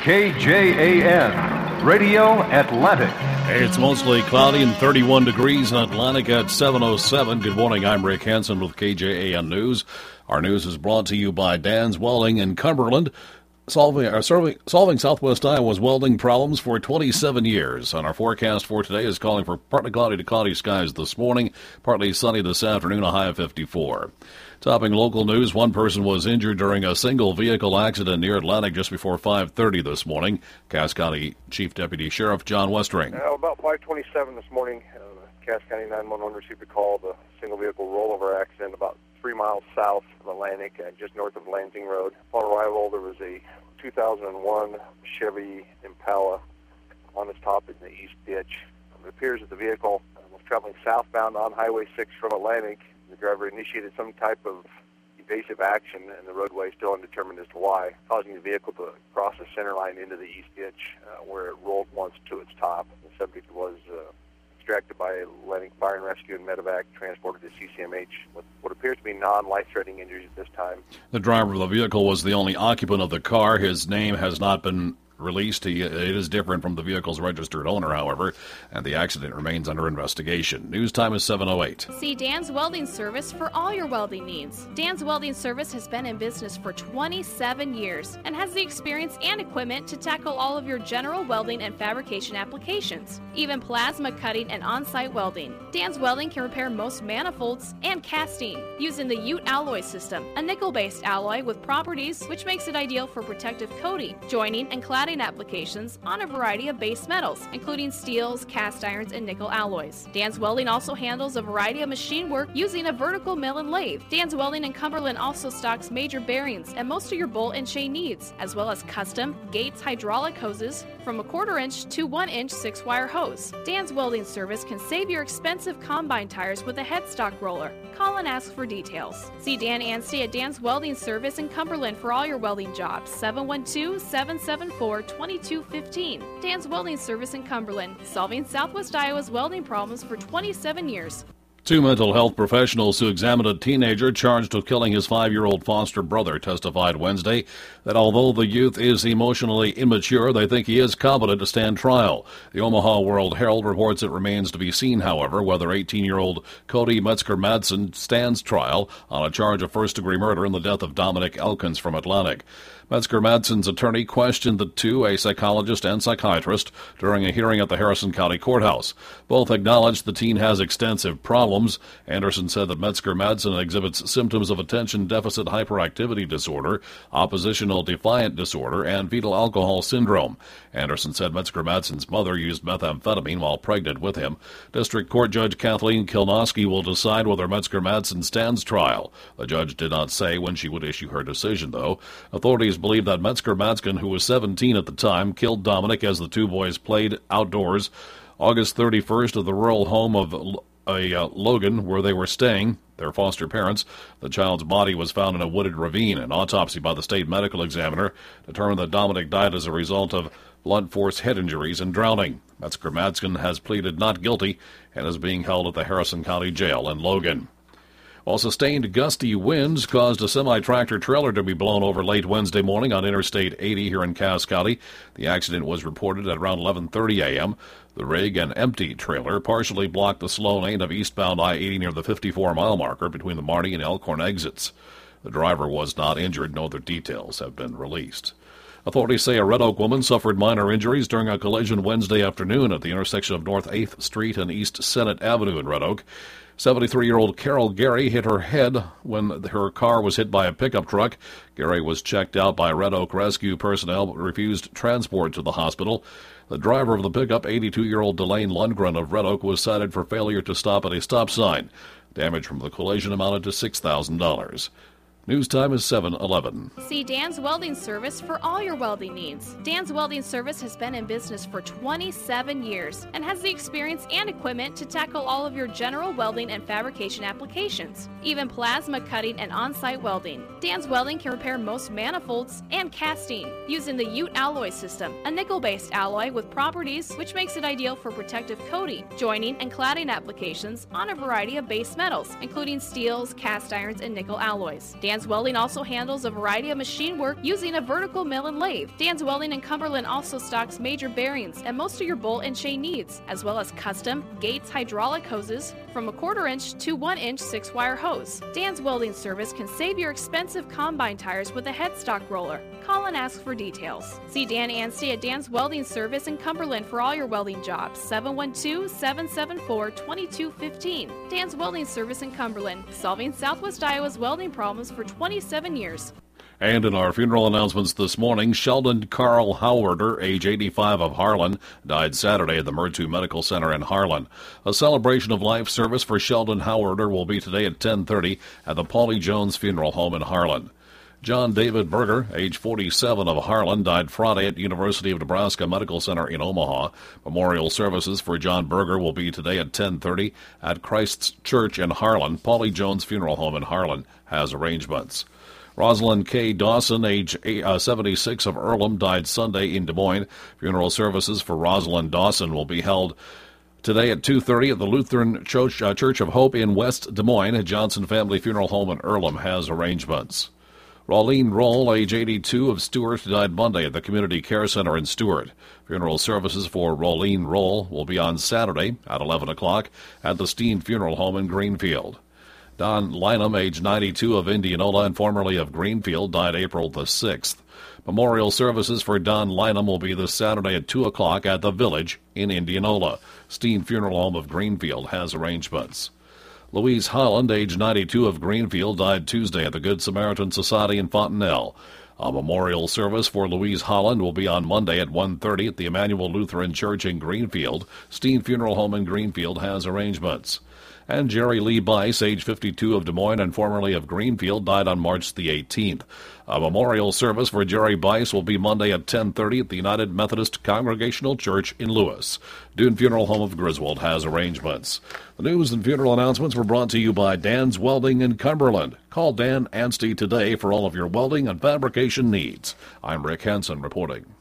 KJAN, Radio Atlantic. Hey, it's mostly cloudy and 31 degrees in Atlantic at 7:07. Good morning, I'm Rick Hansen with KJAN News. Our news is brought to you by Dan's Welding in Cumberland, solving Southwest Iowa's welding problems for 27 years. And our forecast for today is calling for partly cloudy to cloudy skies this morning, partly sunny this afternoon, a high of 54. Topping local news, one person was injured during a single vehicle accident near Atlantic just before 5:30 this morning. Cass County Chief Deputy Sheriff John Westring. About 5:27 this morning, Cass County 911 received a call of a single vehicle rollover accident about 3 miles south of Atlantic, just north of Lansing Road. Upon arrival, there was a 2001 Chevy Impala on its top in the east ditch. It appears that the vehicle was traveling southbound on Highway 6 from Atlantic. The driver initiated some type of evasive action, and the roadway is still undetermined as to why, causing the vehicle to cross the center line into the east ditch, where it rolled once to its top. The subject was extracted by Atlantic Fire and Rescue and Medevac, transported to CCMH with what appears to be non-life-threatening injuries at this time. The driver of the vehicle was the only occupant of the car. His name has not been released. It is different from the vehicle's registered owner, however, and the accident remains under investigation. News time is 7:08. See Dan's Welding Service for all your welding needs. Dan's Welding Service has been in business for 27 years and has the experience and equipment to tackle all of your general welding and fabrication applications, even plasma cutting and on-site welding. Dan's Welding can repair most manifolds and casting using the Ute alloy system, a nickel-based alloy with properties which makes it ideal for protective coating, joining, and cladding applications on a variety of base metals, including steels, cast irons, and nickel alloys. Dan's Welding also handles a variety of machine work using a vertical mill and lathe. Dan's Welding in Cumberland also stocks major bearings and most of your bolt and chain needs, as well as custom Gates hydraulic hoses from a 1/4 inch to 1 inch 6-wire hose. Dan's Welding Service can save your expensive combine tires with a headstock roller. Call and ask for details. See Dan Anstey at Dan's Welding Service in Cumberland for all your welding jobs. 712-774-2215. Dan's Welding Service in Cumberland, solving Southwest Iowa's welding problems for 27 years. Two mental health professionals who examined a teenager charged with killing his 5-year-old foster brother testified Wednesday that although the youth is emotionally immature, they think he is competent to stand trial. The Omaha World Herald reports it remains to be seen, however, whether 18-year-old Cody Metzger-Madsen stands trial on a charge of first-degree murder in the death of Dominic Elkins from Atlantic. Metzger-Madsen's attorney questioned the two, a psychologist and psychiatrist, during a hearing at the Harrison County Courthouse. Both acknowledged the teen has extensive problems. Anderson said that Metzger-Madsen exhibits symptoms of attention deficit hyperactivity disorder, oppositional defiant disorder, and fetal alcohol syndrome. Anderson said Metzger-Madsen's mother used methamphetamine while pregnant with him. District Court Judge Kathleen Kilnosky will decide whether Metzger-Madsen stands trial. The judge did not say when she would issue her decision, though. Authorities believe that Metzger-Madsen, who was 17 at the time, killed Dominic as the two boys played outdoors August 31st at the rural home of Logan, where they were staying, their foster parents. The child's body was found in a wooded ravine. An autopsy by the state medical examiner determined that Dominic died as a result of blunt force head injuries and drowning. Metzger-Madsen has pleaded not guilty and is being held at the Harrison County Jail in Logan. While sustained gusty winds caused a semi-tractor trailer to be blown over late Wednesday morning on Interstate 80 here in Cass County. The accident was reported at around 11:30 a.m. The rig and empty trailer partially blocked the slow lane of eastbound I-80 near the 54-mile marker between the Marty and Elkhorn exits. The driver was not injured. No other details have been released. Authorities say a Red Oak woman suffered minor injuries during a collision Wednesday afternoon at the intersection of North 8th Street and East Senate Avenue in Red Oak. 73-year-old Carol Gary hit her head when her car was hit by a pickup truck. Gary was checked out by Red Oak rescue personnel but refused transport to the hospital. The driver of the pickup, 82-year-old Delane Lundgren of Red Oak, was cited for failure to stop at a stop sign. Damage from the collision amounted to $6,000. News time is 7:11. See Dan's Welding Service for all your welding needs. Dan's Welding Service has been in business for 27 years and has the experience and equipment to tackle all of your general welding and fabrication applications, even plasma cutting and on-site welding. Dan's Welding can repair most manifolds and casting using the Ute alloy system, a nickel-based alloy with properties which makes it ideal for protective coating, joining, and cladding applications on a variety of base metals, including steels, cast irons, and nickel alloys. Dan's Welding also handles a variety of machine work using a vertical mill and lathe. Dan's Welding in Cumberland also stocks major bearings and most of your bolt and chain needs, as well as custom Gates hydraulic hoses from a 1/4 inch to 1 inch 6-wire hose. Dan's Welding service can save your expensive combine tires with a headstock roller. Call and ask for details. See Dan Anstey at Dan's Welding Service in Cumberland for all your welding jobs. 712-774-2215. Dan's Welding Service in Cumberland, solving Southwest Iowa's welding problems for 27 years. And in our funeral announcements this morning, Sheldon Carl Howarder, age 85 of Harlan, died Saturday at the Murtu Medical Center in Harlan. A celebration of life service for Sheldon Howarder will be today at 10:30 at the Paulie Jones Funeral Home in Harlan. John David Berger, age 47 of Harlan, died Friday at University of Nebraska Medical Center in Omaha. Memorial services for John Berger will be today at 10:30 at Christ's Church in Harlan. Paulie Jones Funeral Home in Harlan has arrangements. Rosalind K. Dawson, age 76 of Earlham, died Sunday in Des Moines. Funeral services for Rosalind Dawson will be held today at 2:30 at the Lutheran Church of Hope in West Des Moines. Johnson Family Funeral Home in Earlham has arrangements. Rolene Roll, age 82 of Stewart, died Monday at the Community Care Center in Stewart. Funeral services for Rolene Roll will be on Saturday at 11 o'clock at the Steen Funeral Home in Greenfield. Don Lynham, age 92 of Indianola and formerly of Greenfield, died April the 6th. Memorial services for Don Lynham will be this Saturday at 2 o'clock at the Village in Indianola. Steen Funeral Home of Greenfield has arrangements. Louise Holland, age 92 of Greenfield, died Tuesday at the Good Samaritan Society in Fontenelle. A memorial service for Louise Holland will be on Monday at 1:30 at the Emmanuel Lutheran Church in Greenfield. Steen Funeral Home in Greenfield has arrangements. And Jerry Lee Bice, age 52 of Des Moines and formerly of Greenfield, died on March the 18th. A memorial service for Jerry Bice will be Monday at 10:30 at the United Methodist Congregational Church in Lewis. Dune Funeral Home of Griswold has arrangements. The news and funeral announcements were brought to you by Dan's Welding in Cumberland. Call Dan Anstey today for all of your welding and fabrication needs. I'm Rick Hansen reporting.